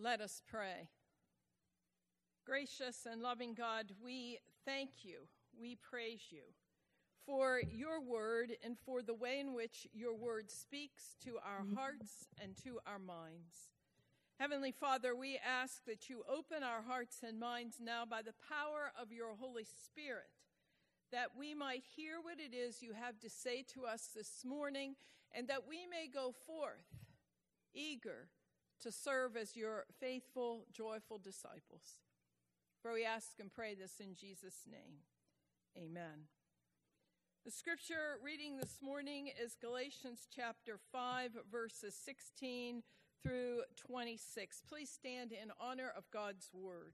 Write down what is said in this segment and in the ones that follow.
Let us pray. Gracious and loving God, we thank you, we praise you for your word and for the way in which your word speaks to our hearts and to our minds. Heavenly Father, we ask that you open our hearts and minds now by the power of your Holy Spirit, that we might hear what it is you have to say to us this morning, and that we may go forth eager to serve as your faithful, joyful disciples. For we ask and pray this in Jesus' name. Amen. The scripture reading this morning is Galatians chapter 5, verses 16 through 26. Please stand in honor of God's word.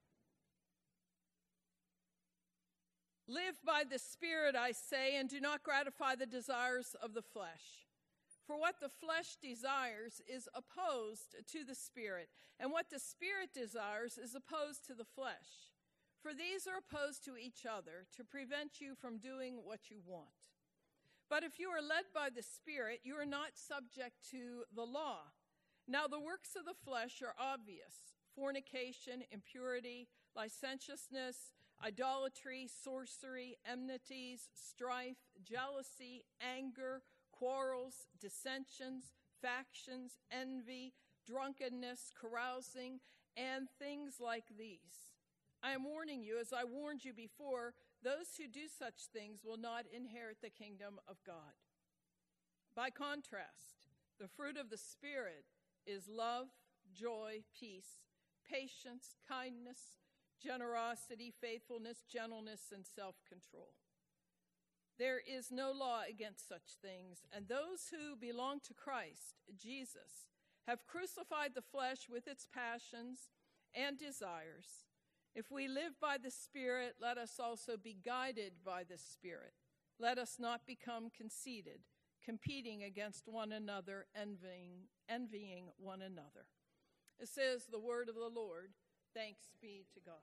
Live by the Spirit, I say, and do not gratify the desires of the flesh. For what the flesh desires is opposed to the Spirit, and what the Spirit desires is opposed to the flesh. For these are opposed to each other to prevent you from doing what you want. But if you are led by the Spirit, you are not subject to the law. Now the works of the flesh are obvious: fornication, impurity, licentiousness, idolatry, sorcery, enmities, strife, jealousy, anger, quarrels, dissensions, factions, envy, drunkenness, carousing, and things like these. I am warning you, as I warned you before, those who do such things will not inherit the kingdom of God. By contrast, the fruit of the Spirit is love, joy, peace, patience, kindness, generosity, faithfulness, gentleness, and self-control. There is no law against such things, and those who belong to Christ, Jesus, have crucified the flesh with its passions and desires. If we live by the Spirit, let us also be guided by the Spirit. Let us not become conceited, competing against one another, envying one another. This is the word of the Lord. Thanks be to God.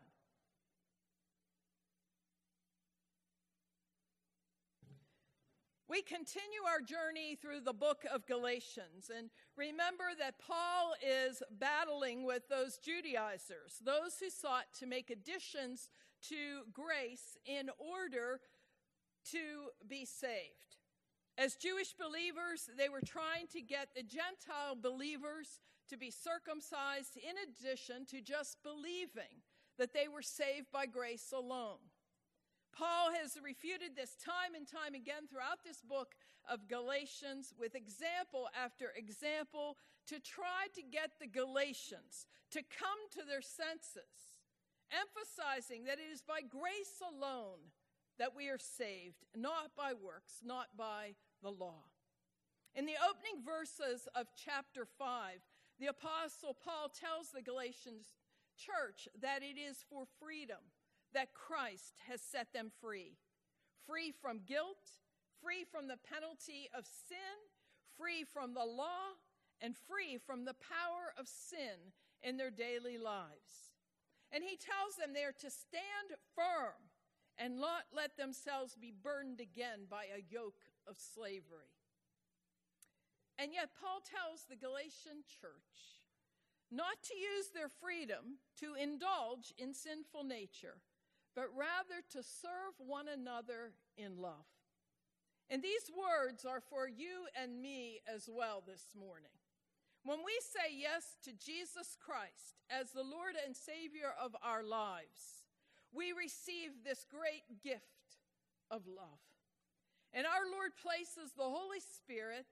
We continue our journey through the book of Galatians, and remember that Paul is battling with those Judaizers, those who sought to make additions to grace in order to be saved. As Jewish believers, they were trying to get the Gentile believers to be circumcised in addition to just believing that they were saved by grace alone. Paul has refuted this time and time again throughout this book of Galatians with example after example to try to get the Galatians to come to their senses, emphasizing that it is by grace alone that we are saved, not by works, not by the law. In the opening verses of chapter 5, the Apostle Paul tells the Galatians church that it is for freedom that Christ has set them free. Free from guilt, free from the penalty of sin, free from the law, and free from the power of sin in their daily lives. And he tells them they are to stand firm and not let themselves be burdened again by a yoke of slavery. And yet Paul tells the Galatian church not to use their freedom to indulge in sinful nature, but rather to serve one another in love. And these words are for you and me as well this morning. When we say yes to Jesus Christ as the Lord and Savior of our lives, we receive this great gift of love. And our Lord places the Holy Spirit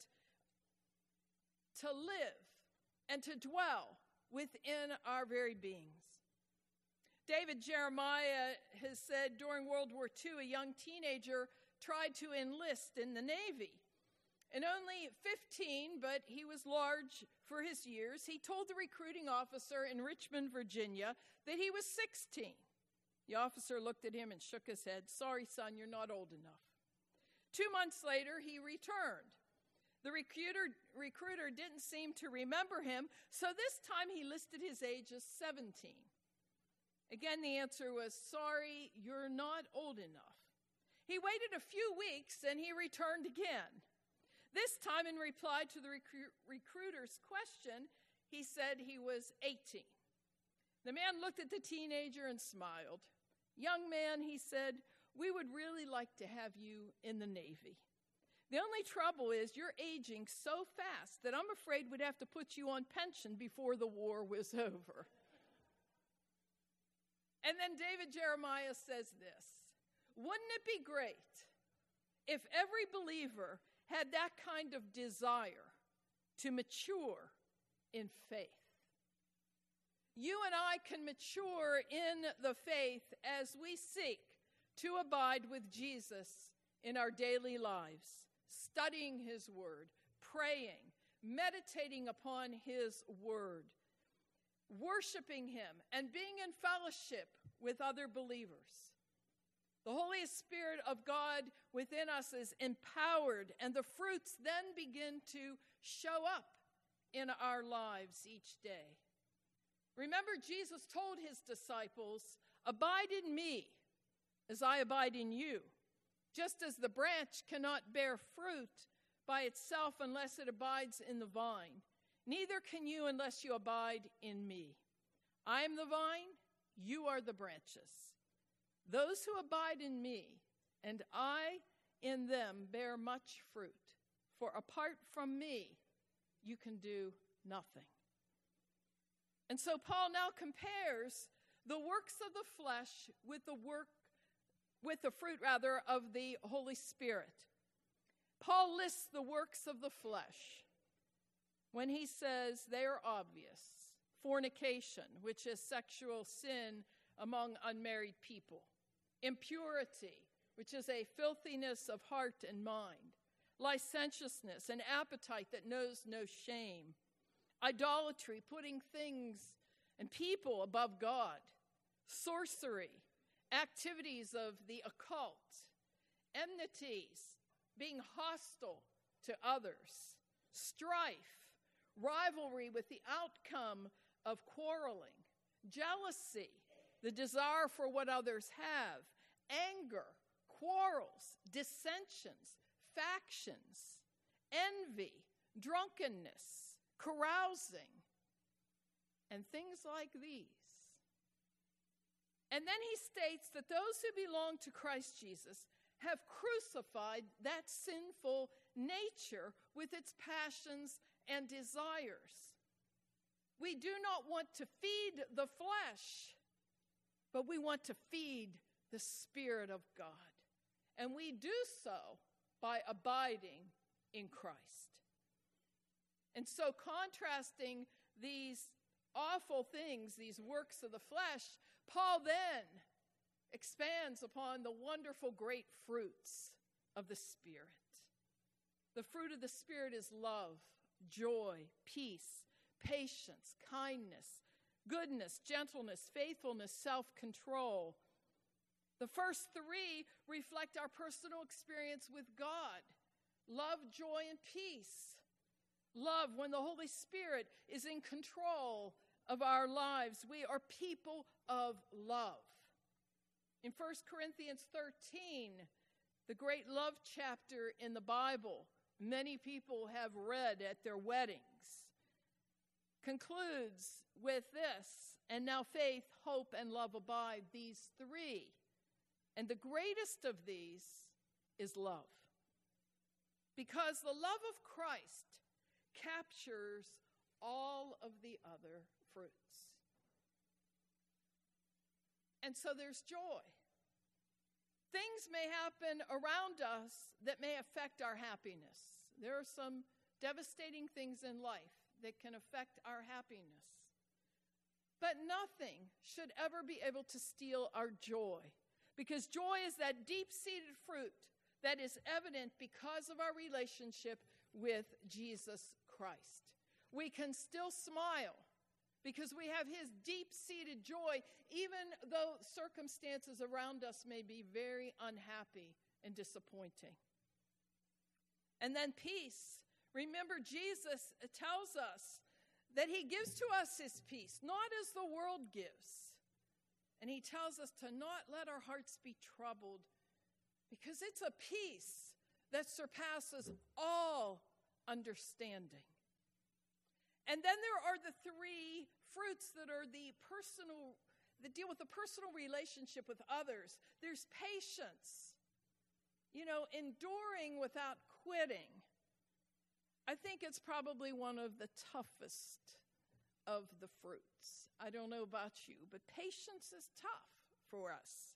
to live and to dwell within our very beings. David Jeremiah has said during World War II, a young teenager tried to enlist in the Navy. And only 15, but he was large for his years, he told the recruiting officer in Richmond, Virginia, that he was 16. The officer looked at him and shook his head. "Sorry, son, you're not old enough." 2 months later, he returned. The recruiter didn't seem to remember him, so this time he listed his age as 17. Again, the answer was, "Sorry, you're not old enough." He waited a few weeks and he returned again. This time, in reply to the recruiter's question, he said he was 18. The man looked at the teenager and smiled. "Young man," he said, "we would really like to have you in the Navy. The only trouble is you're aging so fast that I'm afraid we'd have to put you on pension before the war was over." And then David Jeremiah says this: "Wouldn't it be great if every believer had that kind of desire to mature in faith?" You and I can mature in the faith as we seek to abide with Jesus in our daily lives, studying his word, praying, meditating upon his word, worshiping him, and being in fellowship with other believers. The Holy Spirit of God within us is empowered, and the fruits then begin to show up in our lives each day. Remember, Jesus told his disciples, "Abide in me as I abide in you. Just as the branch cannot bear fruit by itself unless it abides in the vine, neither can you unless you abide in me. I am the vine, you are the branches. Those who abide in me and I in them bear much fruit, for apart from me you can do nothing." And so Paul now compares the works of the flesh with the fruit of the Holy Spirit. Paul lists the works of the flesh when he says they are obvious. Fornication, which is sexual sin among unmarried people. Impurity, which is a filthiness of heart and mind. Licentiousness, an appetite that knows no shame. Idolatry, putting things and people above God. Sorcery, activities of the occult. Enmities, being hostile to others. Strife, rivalry with the outcome of quarreling. Jealousy, the desire for what others have. Anger, quarrels, dissensions, factions, envy, drunkenness, carousing, and things like these. And then he states that those who belong to Christ Jesus have crucified that sinful nature with its passions and desires. We do not want to feed the flesh, but we want to feed the Spirit of God. And we do so by abiding in Christ. And so contrasting these awful things, these works of the flesh, Paul then expands upon the wonderful great fruits of the Spirit. The fruit of the Spirit is love, joy, peace, patience, kindness, goodness, gentleness, faithfulness, self-control. The first three reflect our personal experience with God. Love, joy, and peace. Love, when the Holy Spirit is in control of our lives. We are people of love. In 1 Corinthians 13, the great love chapter in the Bible, many people have read at their weddings, concludes with this: "And now faith, hope, and love abide, these three. And the greatest of these is love." Because the love of Christ captures all of the other fruits. And so there's joy. Things may happen around us that may affect our happiness. There are some devastating things in life that can affect our happiness. But nothing should ever be able to steal our joy, because joy is that deep-seated fruit that is evident because of our relationship with Jesus Christ. We can still smile because we have his deep-seated joy, even though circumstances around us may be very unhappy and disappointing. And then peace. Remember, Jesus tells us that he gives to us his peace, not as the world gives. And he tells us to not let our hearts be troubled, because it's a peace that surpasses all understanding. And then there are the three fruits that are that deal with the personal relationship with others. There's patience, enduring without quitting. I think it's probably one of the toughest of the fruits. I don't know about you, but patience is tough for us.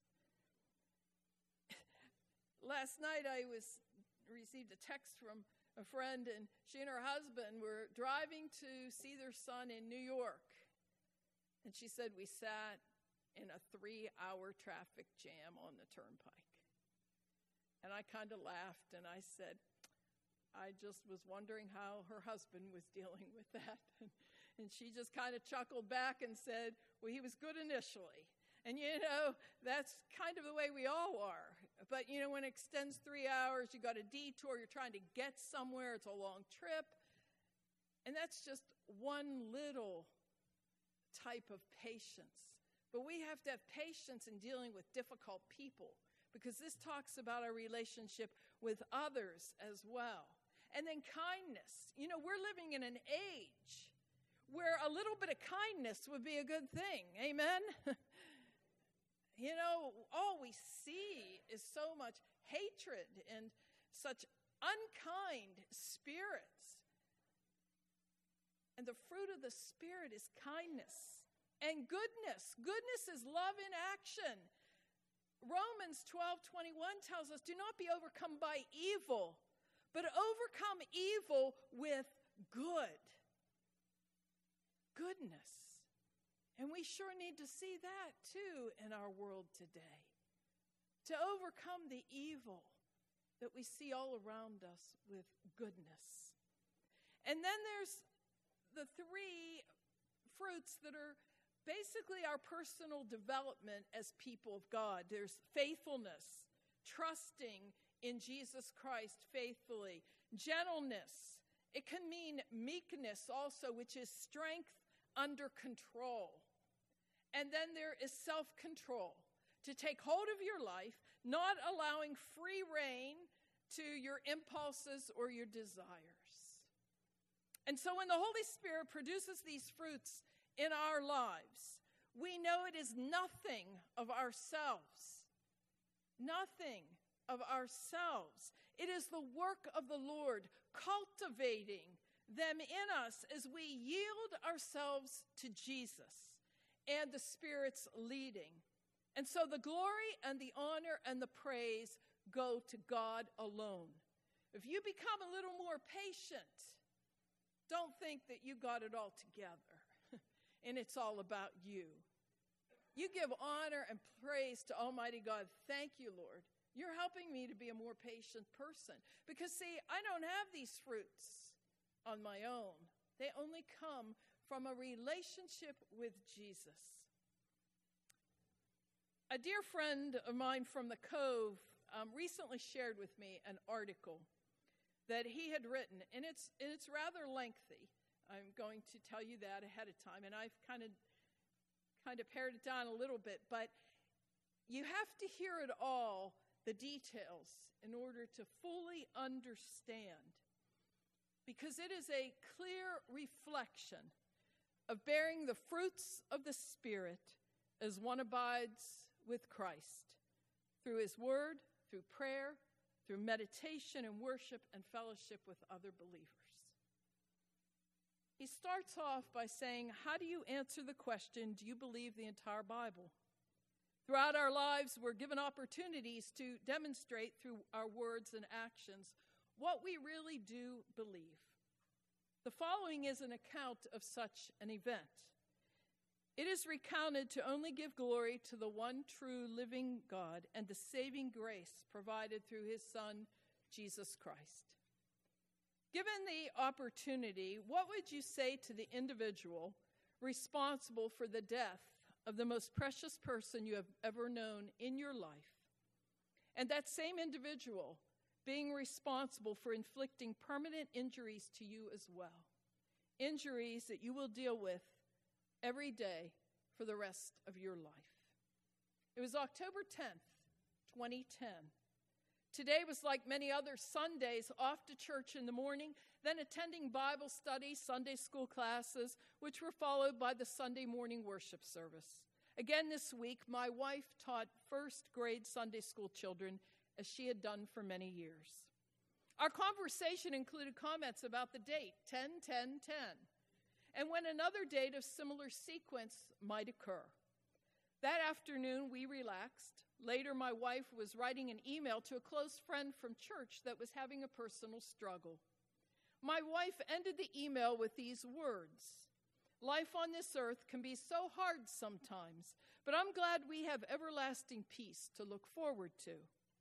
Last night I received a text from a friend, and she and her husband were driving to see their son in New York. And she said, we sat in a 3-hour traffic jam on the turnpike. And I kind of laughed, and I said, I just was wondering how her husband was dealing with that. And she just kind of chuckled back and said, well, he was good initially. And, that's kind of the way we all are. But, when it extends 3 hours, you got a detour, you're trying to get somewhere, it's a long trip. And that's just one little type of patience. But we have to have patience in dealing with difficult people, because this talks about our relationship with others as well. And then kindness. We're living in an age where a little bit of kindness would be a good thing. Amen? All we see is so much hatred and such unkind spirits. And the fruit of the Spirit is kindness and goodness. Goodness is love in action. Romans 12:21 tells us, do not be overcome by evil, but overcome evil with good. Goodness. And we sure need to see that, too, in our world today. To overcome the evil that we see all around us with goodness. And then there's the three fruits that are basically our personal development as people of God. There's faithfulness, trusting in Jesus Christ faithfully. Gentleness. It can mean meekness also, which is strength under control. And then there is self-control, to take hold of your life, not allowing free rein to your impulses or your desires. And so when the Holy Spirit produces these fruits in our lives, we know it is nothing of ourselves. Nothing of ourselves. It is the work of the Lord cultivating them in us as we yield ourselves to Jesus and the Spirit's leading. And so the glory and the honor and the praise go to God alone. If you become a little more patient, don't think that you got it all together and it's all about you. You give honor and praise to Almighty God. Thank you, Lord. You're helping me to be a more patient person. Because, see, I don't have these fruits on my own. They only come from a relationship with Jesus. A dear friend of mine from the Cove recently shared with me an article that he had written, and it's rather lengthy. I'm going to tell you that ahead of time, and I've kind of pared it down a little bit, but you have to hear it all, the details, in order to fully understand. Because it is a clear reflection of bearing the fruits of the Spirit as one abides with Christ, through his word, through prayer, through meditation and worship and fellowship with other believers. He starts off by saying, how do you answer the question, do you believe the entire Bible? Throughout our lives, we're given opportunities to demonstrate through our words and actions what we really do believe. The following is an account of such an event. It is recounted to only give glory to the one true living God and the saving grace provided through his Son, Jesus Christ. Given the opportunity, what would you say to the individual responsible for the death of the most precious person you have ever known in your life, and that same individual being responsible for inflicting permanent injuries to you as well, injuries that you will deal with every day for the rest of your life? It was October 10th, 2010. Today was like many other Sundays, off to church in the morning, then attending Bible study, Sunday school classes, which were followed by the Sunday morning worship service. Again this week, my wife taught first-grade Sunday school children, as she had done for many years. Our conversation included comments about the date, 10-10-10, and when another date of similar sequence might occur. That afternoon, we relaxed. Later, my wife was writing an email to a close friend from church that was having a personal struggle. My wife ended the email with these words: "Life on this earth can be so hard sometimes, but I'm glad we have everlasting peace to look forward to."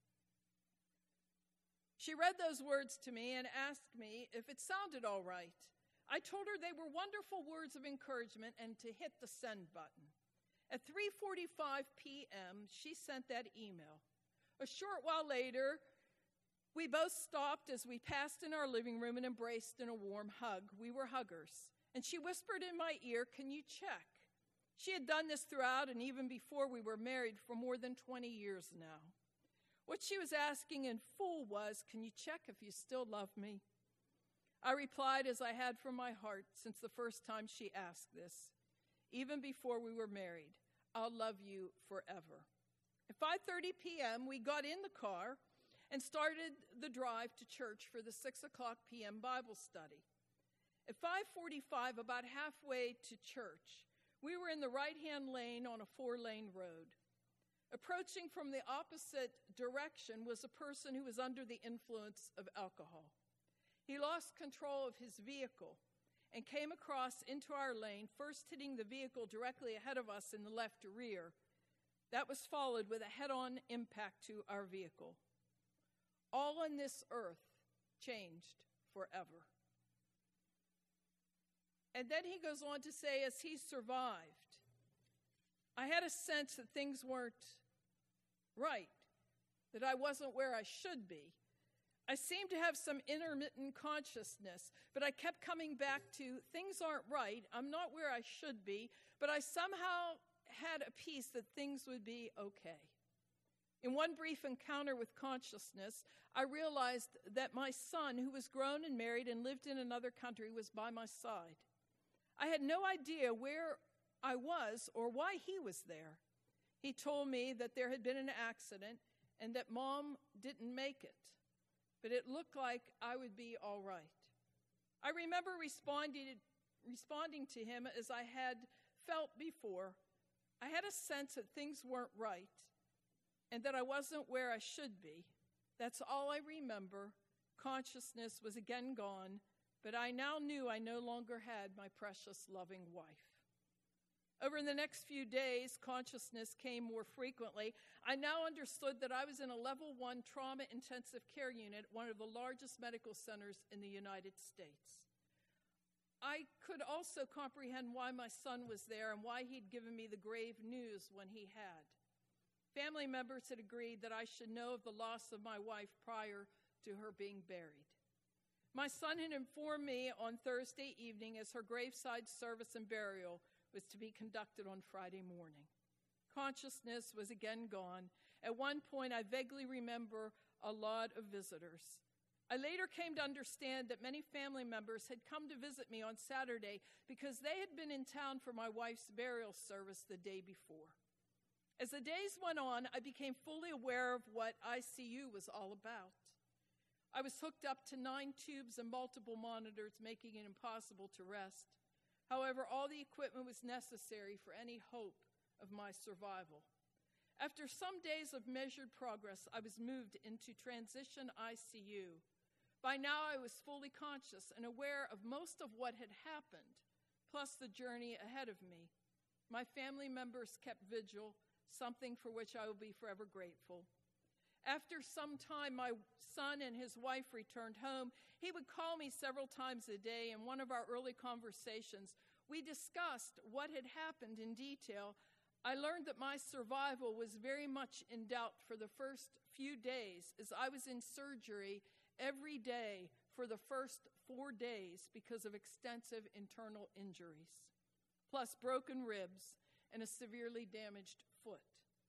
She read those words to me and asked me if it sounded all right. I told her they were wonderful words of encouragement and to hit the send button. At 3:45 p.m., she sent that email. A short while later, we both stopped as we passed in our living room and embraced in a warm hug. We were huggers. And she whispered in my ear, "Can you check?" She had done this throughout and even before we were married for more than 20 years now. What she was asking in full was, "Can you check if you still love me?" I replied as I had from my heart since the first time she asked this. Even before we were married, "I'll love you forever." At 5:30 p.m., we got in the car and started the drive to church for the 6 o'clock p.m. Bible study. At 5:45, about halfway to church, we were in the right-hand lane on a 4-lane road. Approaching from the opposite direction was a person who was under the influence of alcohol. He lost control of his vehicle and came across into our lane, first hitting the vehicle directly ahead of us in the left rear. That was followed with a head-on impact to our vehicle. All on this earth changed forever. And then he goes on to say, as he survived, I had a sense that things weren't right, that I wasn't where I should be. I seemed to have some intermittent consciousness, but I kept coming back to things aren't right, I'm not where I should be, but I somehow had a peace that things would be okay. In one brief encounter with consciousness, I realized that my son, who was grown and married and lived in another country, was by my side. I had no idea where I was or why he was there. He told me that there had been an accident and that Mom didn't make it, but it looked like I would be all right. I remember responding to him as I had felt before. I had a sense that things weren't right and that I wasn't where I should be. That's all I remember. Consciousness was again gone, but I now knew I no longer had my precious, loving wife. Over the next few days, consciousness came more frequently. I now understood that I was in a level 1 trauma intensive care unit, one of the largest medical centers in the United States. I could also comprehend why my son was there and why he'd given me the grave news when he had. Family members had agreed that I should know of the loss of my wife prior to her being buried. My son had informed me on Thursday evening as her graveside service and burial was to be conducted on Friday morning. Consciousness was again gone. At one point, I vaguely remember a lot of visitors. I later came to understand that many family members had come to visit me on Saturday because they had been in town for my wife's burial service the day before. As the days went on, I became fully aware of what ICU was all about. I was hooked up to 9 tubes and multiple monitors, making it impossible to rest. However, all the equipment was necessary for any hope of my survival. After some days of measured progress, I was moved into transition ICU. By now, I was fully conscious and aware of most of what had happened, plus the journey ahead of me. My family members kept vigil, something for which I will be forever grateful. After some time, my son and his wife returned home. He would call me several times a day. In one of our early conversations, we discussed what had happened in detail. I learned that my survival was very much in doubt for the first few days as I was in surgery every day for the first 4 days because of extensive internal injuries, plus broken ribs and a severely damaged foot.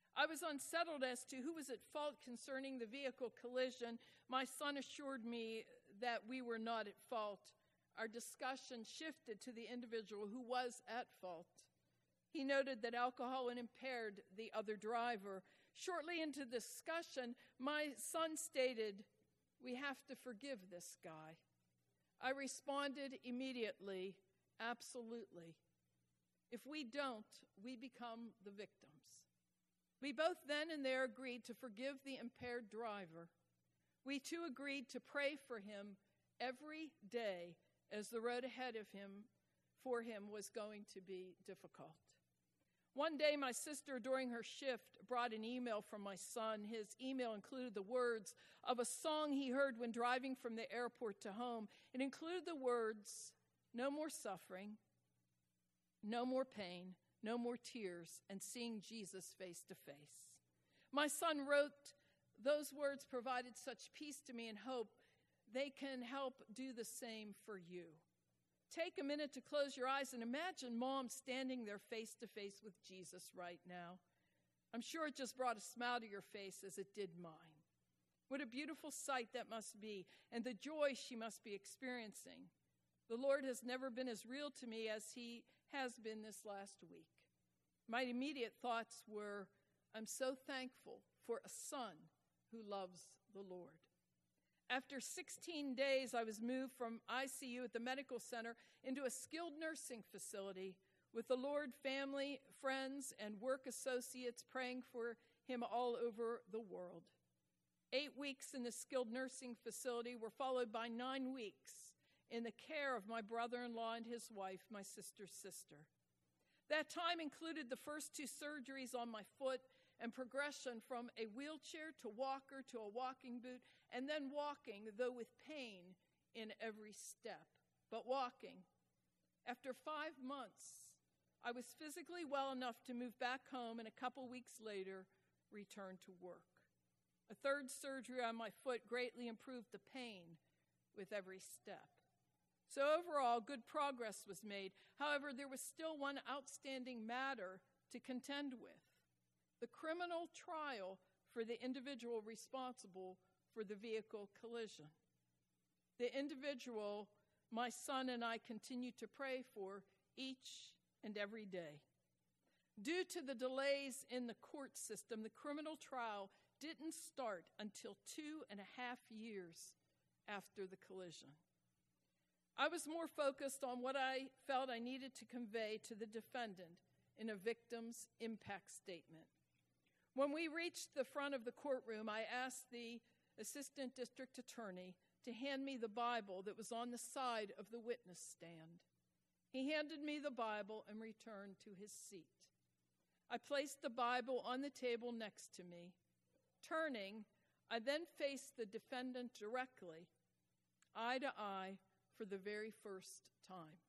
I was unsettled as to who was at fault concerning the vehicle collision. My son assured me that we were not at fault. Our discussion shifted to the individual who was at fault. He noted that alcohol had impaired the other driver. Shortly into the discussion, my son stated, "We have to forgive this guy." I responded immediately, "Absolutely. If we don't, we become the victims." We both then and there agreed to forgive the impaired driver. We too agreed to pray for him every day, as the road ahead of him for him was going to be difficult. One day, my sister, during her shift, brought an email from my son. His email included the words of a song he heard when driving from the airport to home. It included the words, "No more suffering, no more pain, no more tears, and seeing Jesus face to face." My son wrote, "Those words provided such peace to me and hope. They can help do the same for you." Take a minute to close your eyes and imagine Mom standing there face to face with Jesus right now. I'm sure it just brought a smile to your face as it did mine. What a beautiful sight that must be, and the joy she must be experiencing. The Lord has never been as real to me as he has been this last week. My immediate thoughts were, I'm so thankful for a son who loves the Lord. After 16 days, I was moved from ICU at the medical center into a skilled nursing facility with the Lord, family, friends, and work associates praying for him all over the world. 8 weeks in the skilled nursing facility were followed by 9 weeks in the care of my brother-in-law and his wife, my sister's sister. That time included the first 2 surgeries on my foot and progression from a wheelchair to walker to a walking boot, and then walking, though with pain in every step, but walking. After 5 months, I was physically well enough to move back home, and a couple weeks later, return to work. A 3rd surgery on my foot greatly improved the pain with every step. So overall, good progress was made. However, there was still one outstanding matter to contend with: the criminal trial for the individual responsible for the vehicle collision. The individual my son and I continue to pray for each and every day. Due to the delays in the court system, the criminal trial didn't start until 2.5 years after the collision. I was more focused on what I felt I needed to convey to the defendant in a victim's impact statement. When we reached the front of the courtroom, I asked the assistant district attorney to hand me the Bible that was on the side of the witness stand. He handed me the Bible and returned to his seat. I placed the Bible on the table next to me. Turning, I then faced the defendant directly, eye to eye, for the very first time.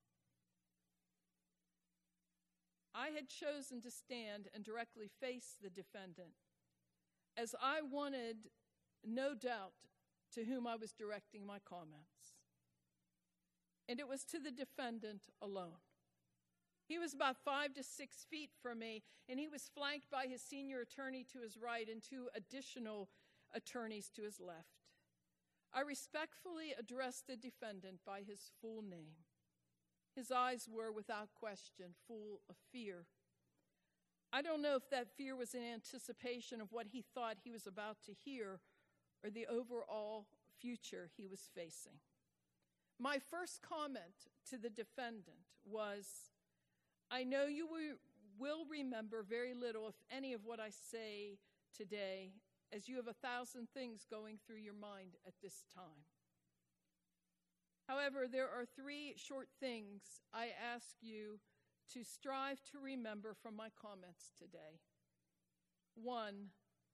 I had chosen to stand and directly face the defendant, as I wanted no doubt to whom I was directing my comments. And it was to the defendant alone. He was about 5 to 6 feet from me, and he was flanked by his senior attorney to his right and 2 additional attorneys to his left. I respectfully addressed the defendant by his full name. His eyes were, without question, full of fear. I don't know if that fear was in anticipation of what he thought he was about to hear or the overall future he was facing. My first comment to the defendant was, I know you will remember very little, if any, of what I say today, as you have 1,000 things going through your mind at this time. However, there are 3 short things I ask you to strive to remember from my comments today. 1,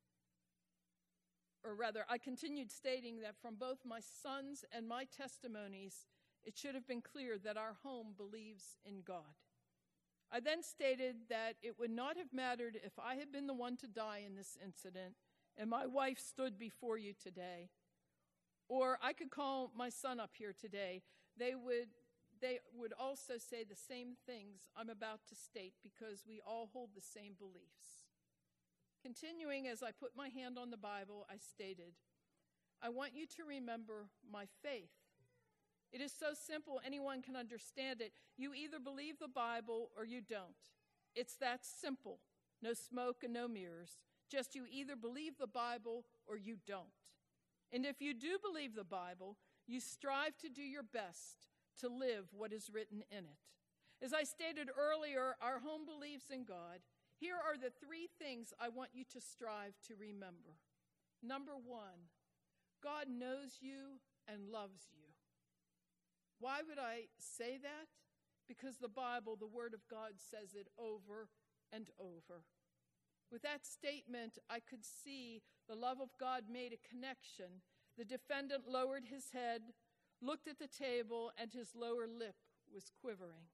or rather, I continued stating that from both my son's and my testimonies, it should have been clear that our home believes in God. I then stated that it would not have mattered if I had been the one to die in this incident and my wife stood before you today, or I could call my son up here today. They would also say the same things I'm about to state because we all hold the same beliefs. Continuing as I put my hand on the Bible, I stated, I want you to remember my faith. It is so simple, anyone can understand it. You either believe the Bible or you don't. It's that simple. No smoke and no mirrors. Just you either believe the Bible or you don't. And if you do believe the Bible, you strive to do your best to live what is written in it. As I stated earlier, our home believes in God. Here are the 3 things I want you to strive to remember. Number 1, God knows you and loves you. Why would I say that? Because the Bible, the Word of God, says it over and over. With that statement, I could see the love of God made a connection. The defendant lowered his head, looked at the table, and his lower lip was quivering.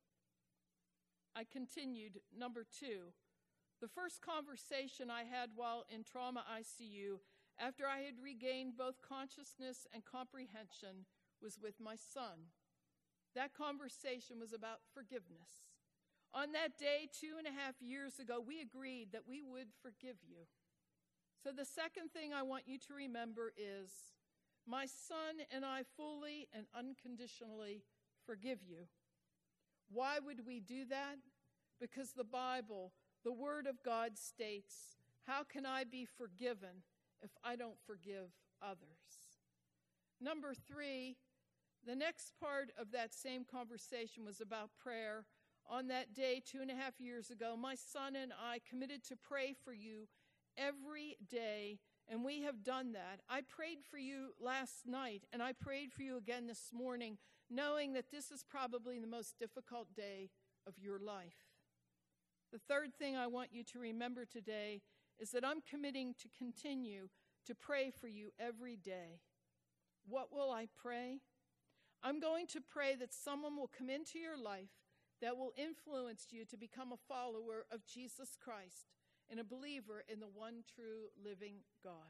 I continued, number 2. The first conversation I had while in trauma ICU, after I had regained both consciousness and comprehension, was with my son. That conversation was about forgiveness. On that day, 2.5 years ago, we agreed that we would forgive you. So the second thing I want you to remember is, my son and I fully and unconditionally forgive you. Why would we do that? Because the Bible, the Word of God states, how can I be forgiven if I don't forgive others? Number 3, the next part of that same conversation was about prayer. On that day, 2.5 years ago, my son and I committed to pray for you every day, and we have done that. I prayed for you last night, and I prayed for you again this morning, knowing that this is probably the most difficult day of your life. The third thing I want you to remember today is that I'm committing to continue to pray for you every day. What will I pray? I'm going to pray that someone will come into your life that will influence you to become a follower of Jesus Christ and a believer in the one true living God.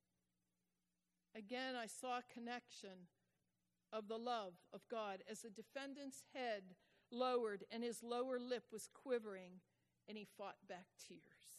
Again, I saw a connection of the love of God as the defendant's head lowered and his lower lip was quivering, and he fought back tears.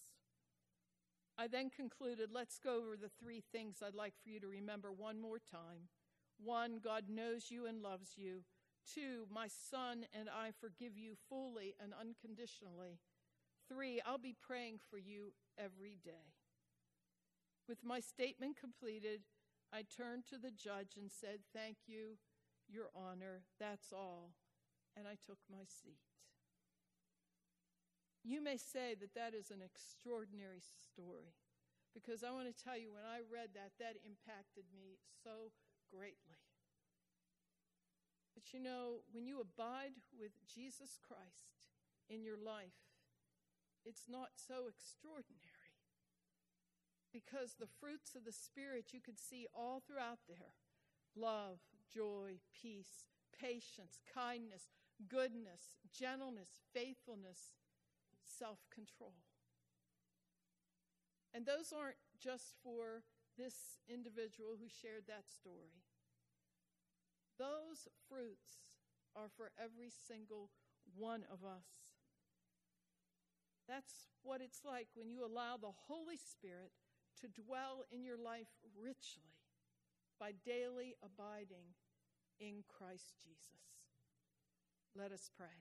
I then concluded, let's go over the 3 things I'd like for you to remember one more time. 1, God knows you and loves you. 2, my son and I forgive you fully and unconditionally. 3, I'll be praying for you every day. With my statement completed, I turned to the judge and said, thank you, Your Honor, that's all. And I took my seat. You may say that that is an extraordinary story, because I want to tell you, when I read that, that impacted me so greatly. But you know, when you abide with Jesus Christ in your life, it's not so extraordinary, because the fruits of the Spirit you could see all throughout there: love, joy, peace, patience, kindness, goodness, gentleness, faithfulness, self-control. And those aren't just for this individual who shared that story. Those fruits are for every single one of us. That's what it's like when you allow the Holy Spirit to dwell in your life richly by daily abiding in Christ Jesus. Let us pray.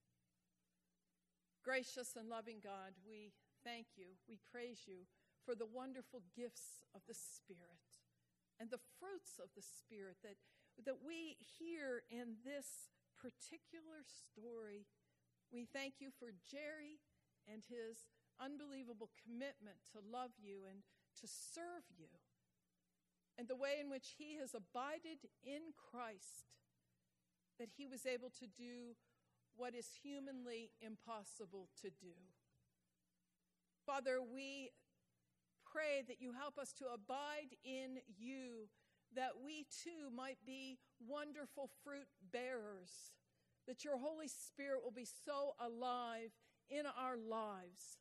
Gracious and loving God, we thank you, we praise you for the wonderful gifts of the Spirit and the fruits of the Spirit that we hear in this particular story. We thank you for Jerry and his unbelievable commitment to love you and to serve you, and the way in which he has abided in Christ, that he was able to do what is humanly impossible to do. Father, we pray that you help us to abide in you, that we too might be wonderful fruit bearers, that your Holy Spirit will be so alive in our lives,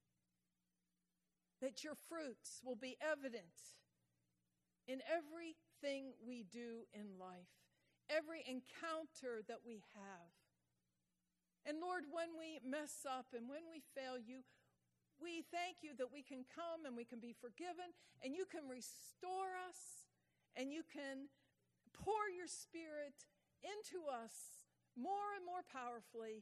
that your fruits will be evident in everything we do in life, every encounter that we have. And Lord, when we mess up and when we fail you, We thank you that we can come and we can be forgiven, and you can restore us, and you can pour your Spirit into us more and more powerfully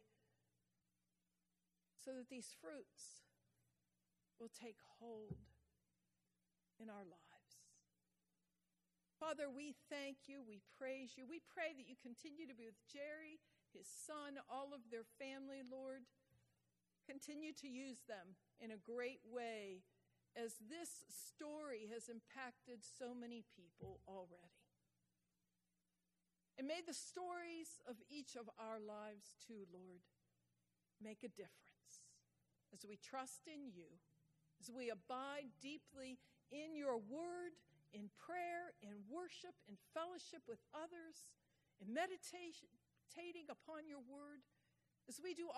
so that these fruits will take hold in our lives. Father, we thank you. We praise you. We pray that you continue to be with Jerry, his son, all of their family, Lord. Continue to use them in a great way as this story has impacted so many people already. And may the stories of each of our lives too, Lord, make a difference as we trust in you, as we abide deeply in your word, in prayer, in worship, in fellowship with others, in meditating upon your word, as we do